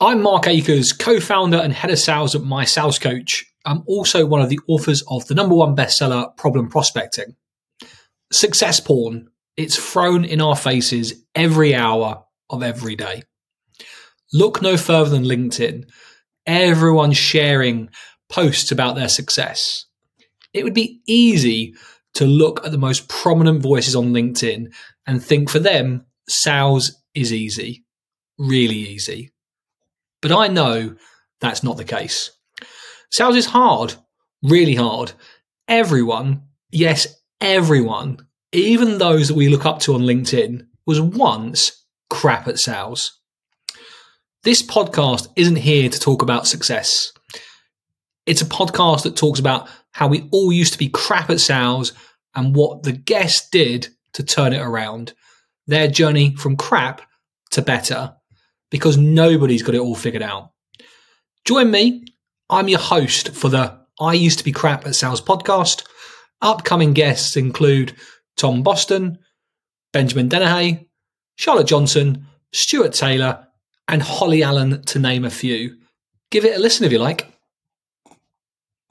I'm Mark Akers, co-founder and head of sales at My Sales Coach. I'm also one of the authors of the #1 bestseller, Problem Prospecting. Success porn, it's thrown in our faces every hour of every day. Look no further than LinkedIn. Everyone's sharing posts about their success. It would be easy to look at the most prominent voices on LinkedIn and think for them, sales is easy, really easy. But I know that's not the case. Sales is hard, really hard. Everyone, yes, everyone, even those that we look up to on LinkedIn, was once crap at sales. This podcast isn't here to talk about success. It's a podcast that talks about how we all used to be crap at sales and what the guests did to turn it around. Their journey from crap to better, because nobody's got it all figured out. Join me. I'm your host for the I Used to Be Crap at Sales podcast. Upcoming guests include Tom Boston, Benjamin Dennehy, Charlotte Johnson, Stuart Taylor, and Holly Allen, to name a few. Give it a listen if you like.